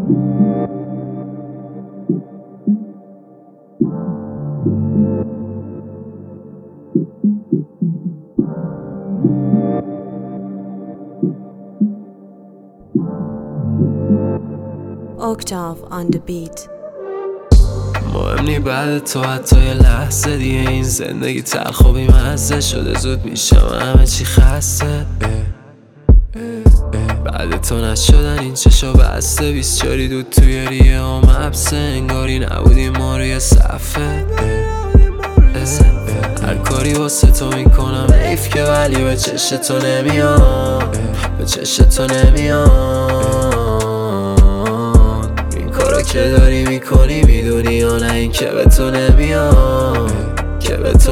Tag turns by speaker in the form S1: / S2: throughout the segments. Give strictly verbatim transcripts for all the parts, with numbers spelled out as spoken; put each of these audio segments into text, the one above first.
S1: Octave on the beat.
S2: مهم نی بعد تو حتی یه لحظه دیگه این زندگی تلخ و بیمزه شده، زود میشم همه چی خسته. بعد تو نشدن این چشا بسته، بیست چاری دود توی ریه و مبسه، انگاری نبودی ما روی صفحه. هر کاری واسه تو میکنم حیف که، ولی به چش تو نمیام، به چش تو نمیام. این کارا که داری میکنی میدونی یا نه این که به تو نمیام، که به تو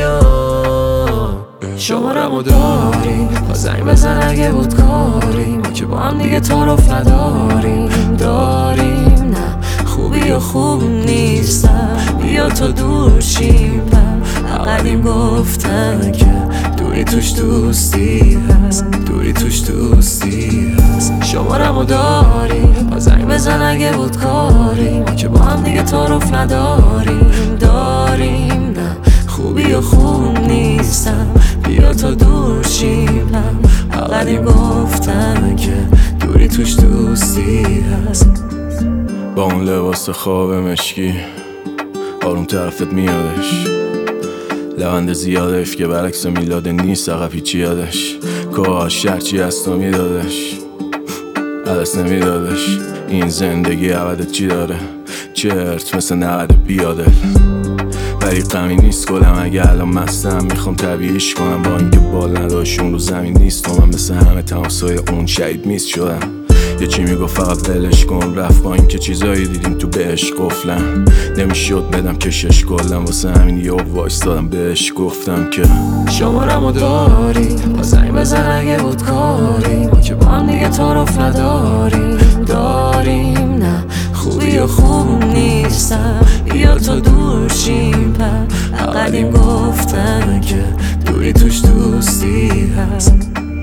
S2: نمیام. شمارمو داری با زنگ بزن اگه بود کاری، ما که با هم دیگه تعارف نداریم. داریم نه خوبی و خوب نیستم، بیا تو دور شیم. قدیم گفتن که دوری توش دوستی هست، دوری توش دوستی هست. شمارمو داری با زنگ بزن اگه بود کاری، ما که با هم دیگه تعارف نداریم. داریم نه خوبی و خوب نیستم، بیا تا دور شیم. قدیم گفتن که دوری توش دوستی هست.
S3: با اون لباس خواب مشکی آروم طرفت میادش، لبند زیادش که برعکس میلاد نیست، عقب هیچی یادش. کاش هرچی از تو میدادش عدس نمیدادش. این زندگی عوضت چی داره؟ چرت مثل نقد بیاده، ولی غمی نیست کلم اگه الان مستم. میخوام طبیعیش کنم با اینکه بال نداشون رو زمین نیست. و من مثل همه تماسای اون شهید میست شدم. یه چی میگو فقط ولش کن، رفت با اینکه چیزایی دیدیم تو بهش قفلم. نمیشد بدم کشش کلم، واسه همین یه وایس دادم بهش گفتم که
S2: شمارمو داری با زنگ بزن اگه بود کاری، ما که با هم دیگه تعارف نداریم. داریم نه خوبی و خوب نیستم، بیا تو دور شیم. قدیم گفتن که دوری توش دوستی هست.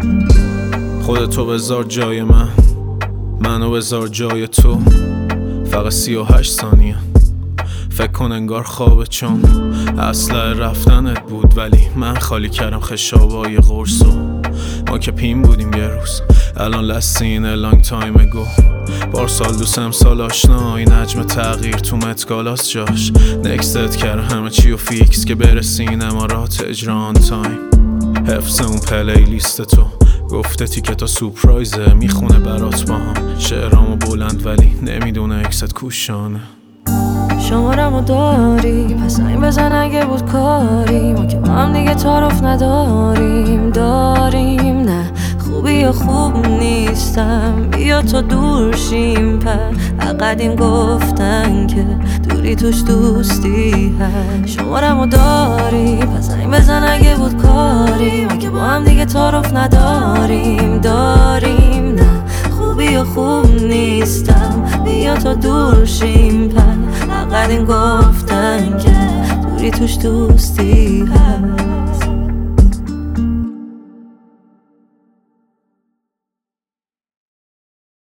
S4: خودتو بذار جای من، منو بذار جای تو. فقط سی و هشت ثانیه، فکر کن انگار خوابه، چون اصلا رفتنت بود ولی من خالی کردم خشابای قرصو. ما که پیم بودیم یه روز، الان لستین لانگ تایم اگو. بارسال دوست امسال آشنا، این حجم تغییر تو متگالاس جاش. نکستت کرد همه چی و فیکس که برسین امارات اجران تایم. حفظ اون پلی لیست تو گفته تیکه تا سورپرایزه، میخونه برات با هم شعرامو بلند ولی نمیدونه اکست کوشانه.
S1: شمارمو داری پس زنگ بزن اگه بود کاری، ما که با هم دیگه تعارف نداریم. داریم نه خوبی و خوب نیستم، بیا تو دور شیم. قدیم گفتن که دوری توش دوستی هست. شمارمو داری پس زنگ بزن اگه بود کاری، ما که با هم دیگه تعارف نداریم. داریم نه خوبی و خوب نیستم، بیا تو دور شیم. قدیم گفتن که دوری توش دوستی هست.